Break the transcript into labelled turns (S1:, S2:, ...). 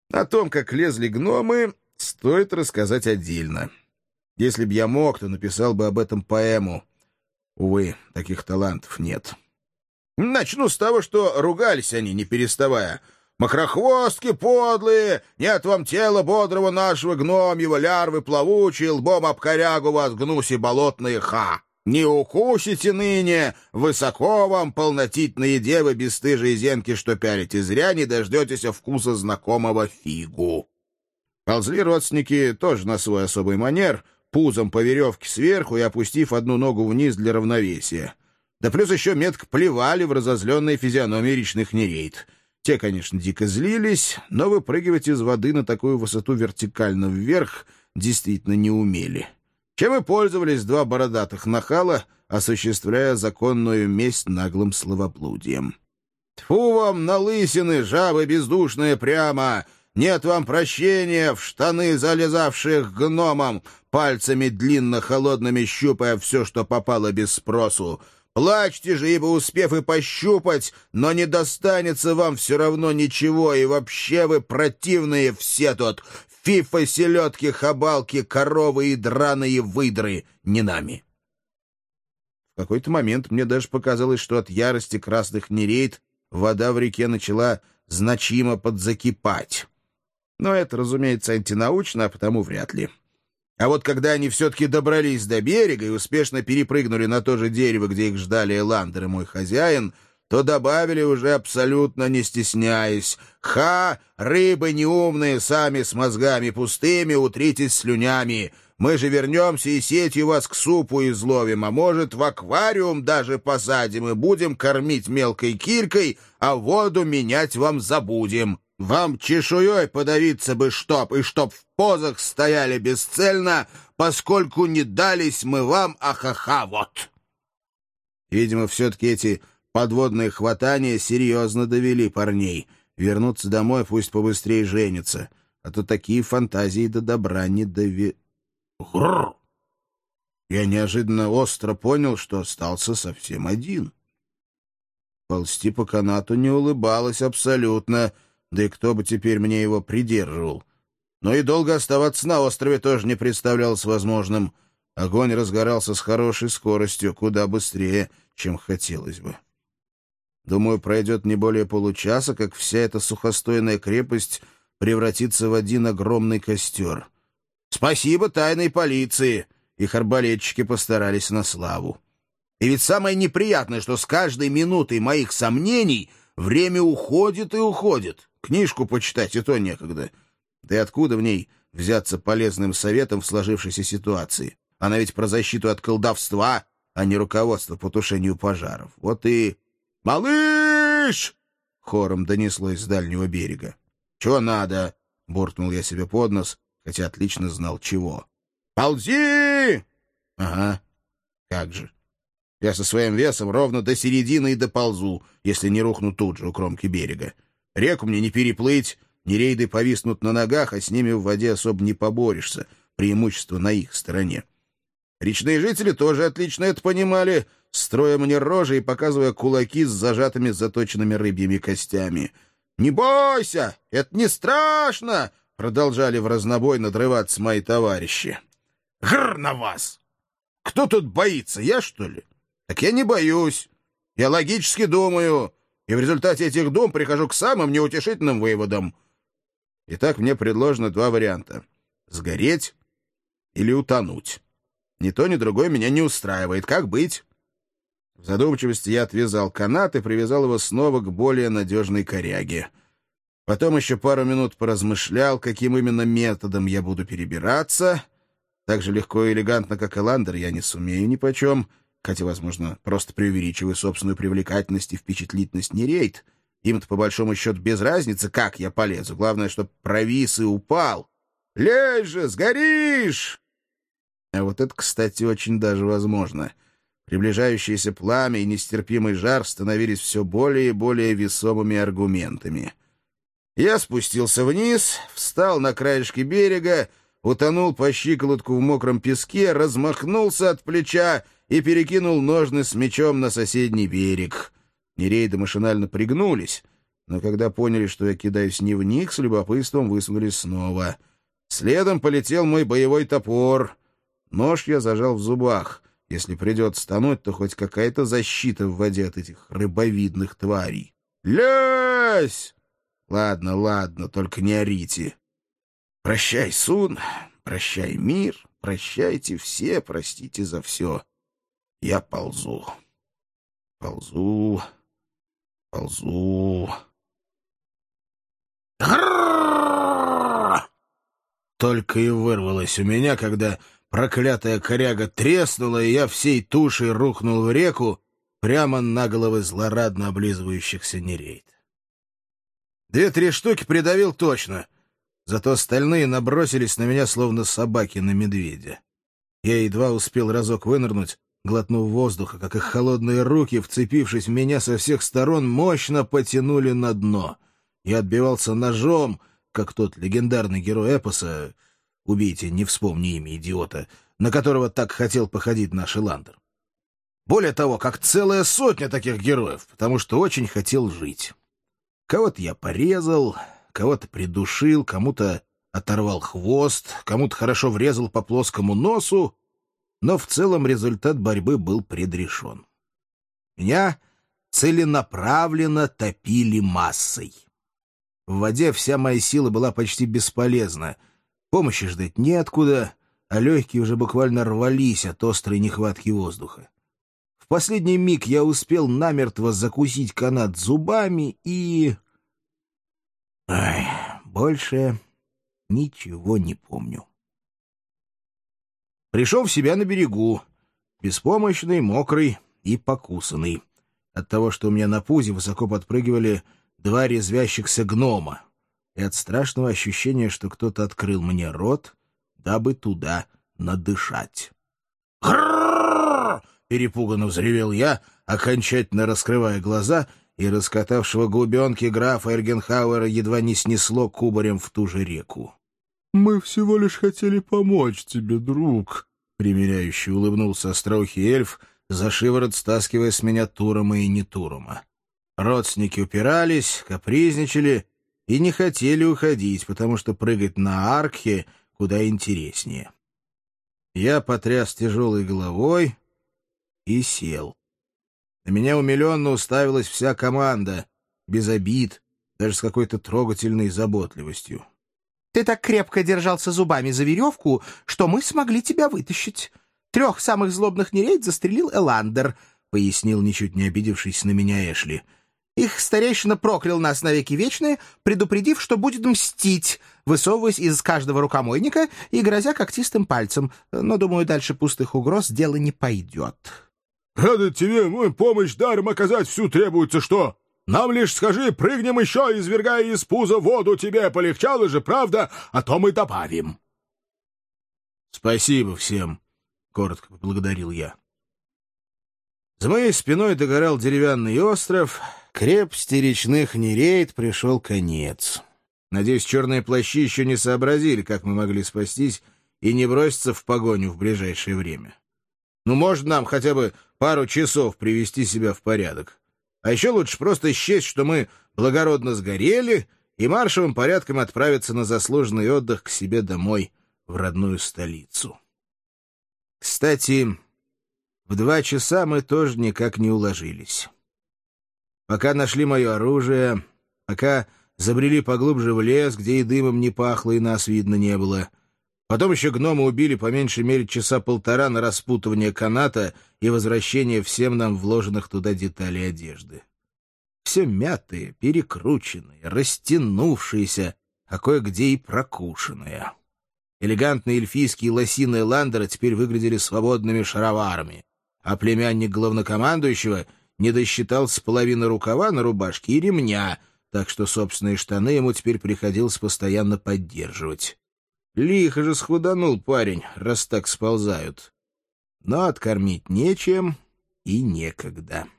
S1: О том, как лезли гномы, стоит рассказать отдельно. Если б я мог, то написал бы об этом поэму. Увы, таких талантов нет. Начну с того, что ругались они, не переставая. «Мокрохвостки подлые! Нет вам тела бодрого нашего гномьего, лярвы плавучие, лбом об корягу вас, гнуси болотные, ха! Не укусите ныне, высоко вам полнотитные девы, бесстыжие зенки, что пялите, зря не дождетесь вкуса знакомого фигу». Ползли родственники тоже на свой особый манер, пузом по веревке сверху и опустив одну ногу вниз для равновесия. Да плюс еще метко плевали в разозленные физиономии речных нерейд. Те, конечно, дико злились, но выпрыгивать из воды на такую высоту вертикально вверх действительно не умели. Чем и пользовались два бородатых нахала, осуществляя законную месть наглым словоблудием. «Тьфу вам на лысины, жабы бездушные прямо! Нет вам прощения, в штаны залезавших гномам, пальцами длинно-холодными щупая все, что попало без спросу! Плачьте же, ибо успев и пощупать, но не достанется вам все равно ничего, и вообще вы противные все тут, фифы, селедки, хабалки, коровы и драные выдры, не нами». В какой-то момент мне даже показалось, что от ярости красных нерейд вода в реке начала значимо подзакипать. Но это, разумеется, антинаучно, а потому вряд ли. А вот когда они все-таки добрались до берега и успешно перепрыгнули на то же дерево, где их ждали Эландер и мой хозяин, то добавили уже абсолютно не стесняясь: «Ха, рыбы неумные, сами с мозгами пустыми, утритесь слюнями. Мы же вернемся и сетью вас к супу изловим, а может, в аквариум даже посадим и будем кормить мелкой килькой, а воду менять вам забудем. Вам чешуей подавиться бы чтоб, и чтоб в позах стояли бесцельно, поскольку не дались мы вам, ахаха, вот». Видимо, все-таки эти подводные хватания серьезно довели парней. Вернуться домой, пусть побыстрее женятся, а то такие фантазии до добра не Грррр! Я неожиданно остро понял, что остался совсем один. Ползти по канату не улыбалось абсолютно, да и кто бы теперь мне его придерживал. Но и долго оставаться на острове тоже не представлялось возможным. Огонь разгорался с хорошей скоростью, куда быстрее, чем хотелось бы. Думаю, пройдет не более получаса, как вся эта сухостойная крепость превратится в один огромный костер. Спасибо тайной полиции. Их арбалетчики постарались на славу. И ведь самое неприятное, что с каждой минутой моих сомнений время уходит и уходит. Книжку почитать и то некогда. Да и откуда в ней взяться полезным советом в сложившейся ситуации? Она ведь про защиту от колдовства, а не руководство по тушению пожаров. Вот и... «Малыш!» — хором донеслось с дальнего берега. «Чего надо?» — буркнул я себе под нос, хотя отлично знал, чего. «Ползи!» «Ага, как же. Я со своим весом ровно до середины и доползу, если не рухну тут же у кромки берега. Реку мне не переплыть, нерейды повиснут на ногах, а с ними в воде особо не поборешься, преимущество на их стороне. Речные жители тоже отлично это понимали, строя мне рожи и показывая кулаки с зажатыми заточенными рыбьими костями. «Не бойся! Это не страшно!» — продолжали в разнобой надрываться мои товарищи. «Гррр на вас! Кто тут боится, я, что ли? Так я не боюсь. Я логически думаю, и в результате этих дум прихожу к самым неутешительным выводам. Итак, мне предложено два варианта — сгореть или утонуть. Ни то, ни другое меня не устраивает. Как быть?» В задумчивости я отвязал канат и привязал его снова к более надежной коряге. Потом еще пару минут поразмышлял, каким именно методом я буду перебираться. Так же легко и элегантно, как Эландер, я не сумею нипочем, хотя, возможно, просто преувеличиваю собственную привлекательность и впечатлительность нерейд. Им-то, по большому счету, без разницы, как я полезу. Главное, чтоб провис и упал. «Лезь же, сгоришь!» А вот это, кстати, очень даже возможно. Приближающееся пламя и нестерпимый жар становились все более и более весомыми аргументами. Я спустился вниз, встал на краешке берега, утонул по щиколотку в мокром песке, размахнулся от плеча и перекинул ножны с мечом на соседний берег. Нерейды машинально пригнулись, но когда поняли, что я кидаюсь не в них, с любопытством высунулись снова. Следом полетел мой боевой топор. Нож я зажал в зубах. Если придется тонуть, то хоть какая-то защита в воде от этих рыбовидных тварей. «Лезь!» «Ладно, ладно, только не орите. Прощай, Сун, прощай, мир, прощайте все, простите за все. Я ползу, ползу, ползу». Только и вырвалось у меня, когда проклятая коряга треснула, и я всей тушей рухнул в реку прямо на головы злорадно облизывающихся нерейд. 2-3 штуки придавил точно, зато остальные набросились на меня, словно собаки на медведя. Я едва успел разок вынырнуть, глотнув воздуха, как их холодные руки, вцепившись в меня со всех сторон, мощно потянули на дно. Я отбивался ножом, как тот легендарный герой эпоса, убейте, не вспомни имя идиота, на которого так хотел походить наш Эландер. Более того, как целая сотня таких героев, потому что очень хотел жить. Кого-то я порезал, кого-то придушил, кому-то оторвал хвост, кому-то хорошо врезал по плоскому носу, но в целом результат борьбы был предрешен. Меня целенаправленно топили массой. В воде вся моя сила была почти бесполезна. Помощи ждать неоткуда, а легкие уже буквально рвались от острой нехватки воздуха. В последний миг я успел намертво закусить канат зубами и... больше ничего не помню. Пришел в себя на берегу, беспомощный, мокрый и покусанный. От того, что у меня на пузе высоко подпрыгивали 2 резвящихся гнома, и от страшного ощущения, что кто-то открыл мне рот, дабы туда надышать. «Грррррр!» — перепуганно взревел я, окончательно раскрывая глаза, и раскатавшего губенки графа Эргенхауэра едва не снесло кубарем в ту же реку. «Мы всего лишь хотели помочь тебе, друг», — примиряюще улыбнулся остроухий эльф, за шиворот стаскивая с меня Турома и не Турома. Родственники упирались, капризничали и не хотели уходить, потому что прыгать на Аркхе куда интереснее. Я потряс тяжелой головой и сел. На меня умиленно уставилась вся команда, без обид, даже с какой-то трогательной заботливостью.
S2: «Ты так крепко держался зубами за веревку, что мы смогли тебя вытащить. 3 самых злобных нерейд застрелил Эландер», — пояснил, ничуть не обидевшись на меня Эшли. «Их старейшина проклял нас навеки вечные, предупредив, что будет мстить, высовываясь из каждого рукомойника и грозя когтистым пальцем. Но, думаю, дальше пустых угроз дело не пойдет».
S1: «Рада тебе мою помощь даром оказать всю требуется что? Нам лишь скажи, прыгнем еще, извергая из пуза воду, тебе полегчало же, правда? А то мы добавим». «Спасибо всем», — коротко поблагодарил я. За моей спиной догорал деревянный остров, крепости речных нерейд пришел конец. Надеюсь, черные плащи еще не сообразили, как мы могли спастись и не броситься в погоню в ближайшее время. Ну, может, нам хотя бы пару часов привести себя в порядок. А еще лучше просто счесть, что мы благородно сгорели, и маршевым порядком отправиться на заслуженный отдых к себе домой, в родную столицу. Кстати, в 2 часа мы тоже никак не уложились. Пока нашли мое оружие, пока забрели поглубже в лес, где и дымом не пахло, и нас видно не было. Потом еще гномы убили по меньшей мере 1.5 часа на распутывание каната и возвращение всем нам вложенных туда деталей одежды. Все мятые, перекрученные, растянувшиеся, а кое-где и прокушенные. Элегантные эльфийские лосины Эландера теперь выглядели свободными шароварами, а племянник главнокомандующего не досчитался половины рукава на рубашке и ремня, так что собственные штаны ему теперь приходилось постоянно поддерживать. Лихо же схуданул парень, раз так сползают. Но откормить нечем и некогда.